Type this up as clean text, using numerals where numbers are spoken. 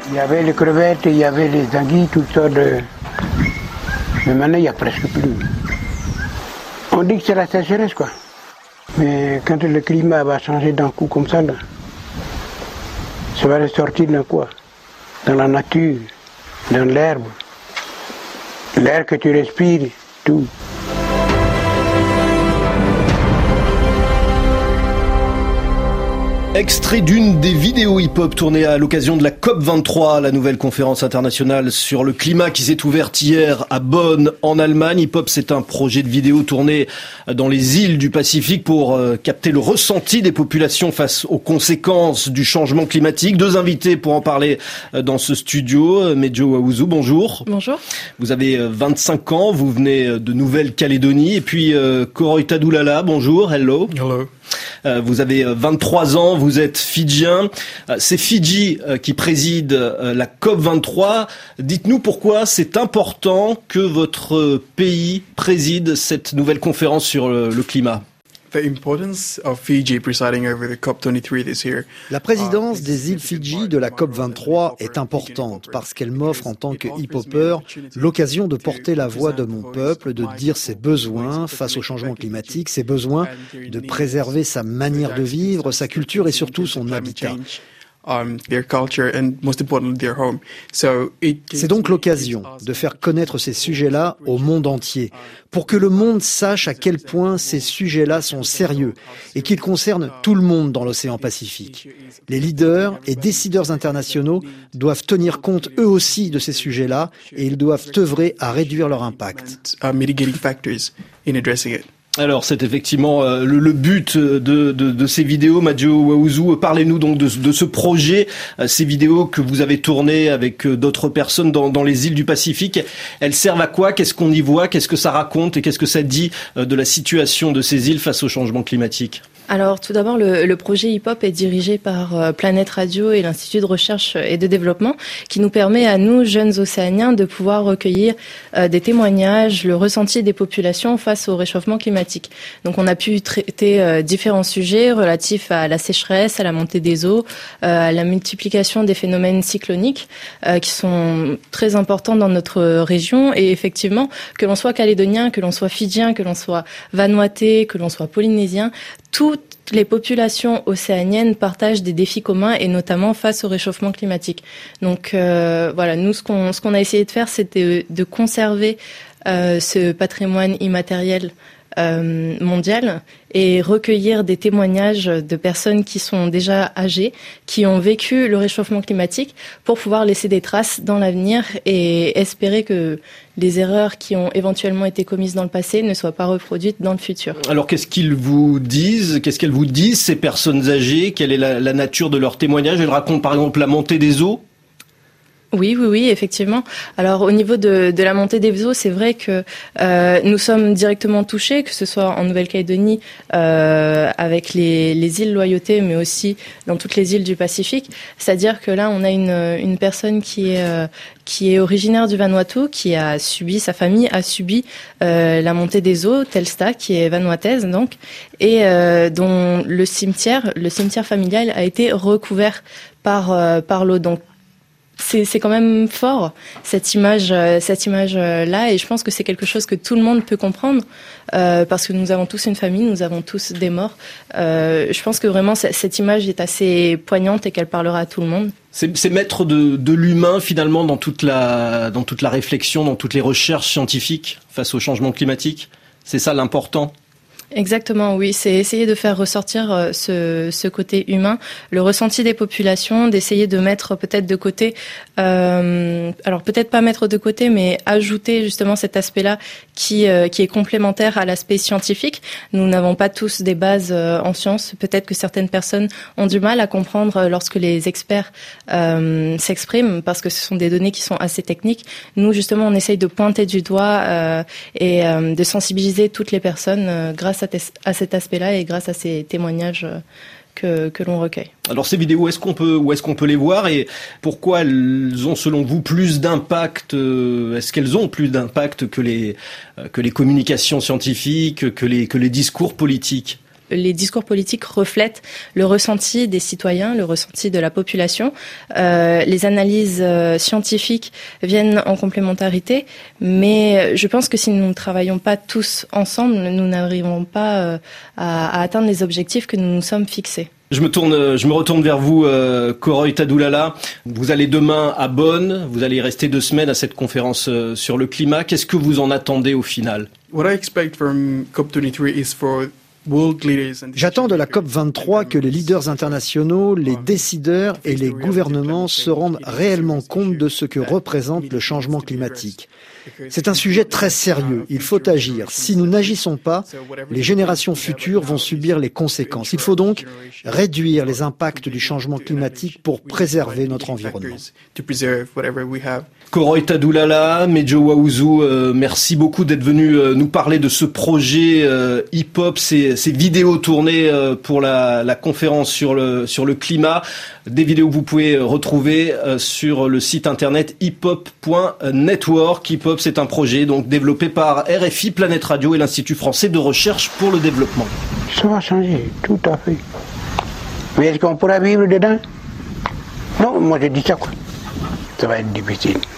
Il y avait les crevettes, il y avait les anguilles, toutes sortes de... Mais maintenant, il n'y a presque plus. On dit que c'est la sécheresse, quoi. Mais quand le climat va changer d'un coup comme ça, là, ça va ressortir dans quoi? Dans la nature, dans l'herbe, l'air que tu respires, tout. Extrait d'une des vidéos hip-hop tournées à l'occasion de la COP23, la nouvelle conférence internationale sur le climat qui s'est ouverte hier à Bonn, en Allemagne. Hip-hop, c'est un projet de vidéo tourné dans les îles du Pacifique pour capter le ressenti des populations face aux conséquences du changement climatique. Deux invités pour en parler dans ce studio. Medjo Waouzou, bonjour. Bonjour. Vous avez 25 ans, vous venez de Nouvelle-Calédonie. Et puis Koroy Tadoulala, bonjour, hello. Hello. Vous avez 23 ans, vous êtes fidjien. C'est Fidji qui préside la COP23. Dites-nous pourquoi c'est important que votre pays préside cette nouvelle conférence sur le climat. La présidence des îles Fidji de la COP23 est importante parce qu'elle m'offre en tant que hip-hopper l'occasion de porter la voix de mon peuple, de dire ses besoins face au changement climatique, ses besoins de préserver sa manière de vivre, sa culture et surtout son habitat. C'est donc l'occasion de faire connaître ces sujets-là au monde entier, pour que le monde sache à quel point ces sujets-là sont sérieux et qu'ils concernent tout le monde dans l'océan Pacifique. Les leaders et décideurs internationaux doivent tenir compte eux aussi de ces sujets-là et ils doivent œuvrer à réduire leur impact. Alors, c'est effectivement le but de ces vidéos. Medjo Waouzou, parlez-nous donc de ce projet, ces vidéos que vous avez tournées avec d'autres personnes dans les îles du Pacifique. Elles servent à quoi? Qu'est-ce qu'on y voit? Qu'est-ce que ça raconte? Et qu'est-ce que ça dit de la situation de ces îles face au changement climatique? Alors tout d'abord, le projet hip-hop est dirigé par Planète Radio et l'Institut de recherche et de développement qui nous permet à nous, jeunes océaniens, de pouvoir recueillir des témoignages, le ressenti des populations face au réchauffement climatique. Donc on a pu traiter différents sujets relatifs à la sécheresse, à la montée des eaux, à la multiplication des phénomènes cycloniques qui sont très importants dans notre région. Et effectivement, que l'on soit calédonien, que l'on soit fidjien, que l'on soit vanuatais, que l'on soit polynésien, toutes les populations océaniennes partagent des défis communs et notamment face au réchauffement climatique. Donc voilà, nous ce qu'on a essayé de faire, c'était de conserver ce patrimoine immatériel mondial et recueillir des témoignages de personnes qui sont déjà âgées, qui ont vécu le réchauffement climatique pour pouvoir laisser des traces dans l'avenir et espérer que les erreurs qui ont éventuellement été commises dans le passé ne soient pas reproduites dans le futur. Alors qu'est-ce qu'elles vous disent, ces personnes âgées? Quelle est la nature de leurs témoignages? Elles racontent par exemple la montée des eaux? Oui, effectivement. Alors au niveau de la montée des eaux, c'est vrai que nous sommes directement touchés, que ce soit en Nouvelle-Calédonie avec les îles Loyauté, mais aussi dans toutes les îles du Pacifique. C'est-à-dire que là, on a une personne qui est originaire du Vanuatu, sa famille a subi la montée des eaux, Telstar, qui est vanuataise donc, et dont le cimetière familial a été recouvert par l'eau. Donc c'est quand même fort cette image là, et je pense que c'est quelque chose que tout le monde peut comprendre parce que nous avons tous une famille, nous avons tous des morts. Je pense que vraiment cette image est assez poignante et qu'elle parlera à tout le monde. C'est mettre de l'humain finalement dans toute la réflexion, dans toutes les recherches scientifiques face au changement climatique. C'est ça l'important. Exactement, oui. C'est essayer de faire ressortir ce côté humain, le ressenti des populations, d'essayer de mettre peut-être de côté, alors peut-être pas mettre de côté, mais ajouter justement cet aspect-là qui est complémentaire à l'aspect scientifique. Nous n'avons pas tous des bases en sciences. Peut-être que certaines personnes ont du mal à comprendre lorsque les experts s'expriment parce que ce sont des données qui sont assez techniques. Nous, justement, on essaye de pointer du doigt et de sensibiliser toutes les personnes grâce à cet aspect-là et grâce à ces témoignages que l'on recueille. Alors ces vidéos, où est-ce qu'on peut les voir et pourquoi elles ont selon vous plus d'impact? Est-ce qu'elles ont plus d'impact que les communications scientifiques, que les discours politiques? les discours politiques reflètent le ressenti des citoyens, le ressenti de la population. Les analyses scientifiques viennent en complémentarité, mais je pense que si nous ne travaillons pas tous ensemble, nous n'arriverons pas à atteindre les objectifs que nous nous sommes fixés. Je me retourne vers vous, Koroy Tadoulala. Vous allez demain à Bonn, vous allez y rester 2 semaines à cette conférence sur le climat. Qu'est-ce que vous en attendez au final? J'attends de la COP23 que les leaders internationaux, les décideurs et les gouvernements se rendent réellement compte de ce que représente le changement climatique. C'est un sujet très sérieux, il faut agir. Si nous n'agissons pas, les générations futures vont subir les conséquences. Il faut donc réduire les impacts du changement climatique pour préserver notre environnement. Koroy Tadoulala, Mejo Waouzou, merci beaucoup d'être venu nous parler de ce projet hip-hop, ces vidéos tournées pour la conférence sur le climat. Des vidéos que vous pouvez retrouver sur le site internet hiphop.network. Hip-hop, c'est un projet donc développé par RFI, Planète Radio et l'Institut français de recherche pour le développement. Ça va changer, tout à fait. Mais est-ce qu'on pourra vivre dedans? Non, moi je dis ça quoi. Ça va être difficile.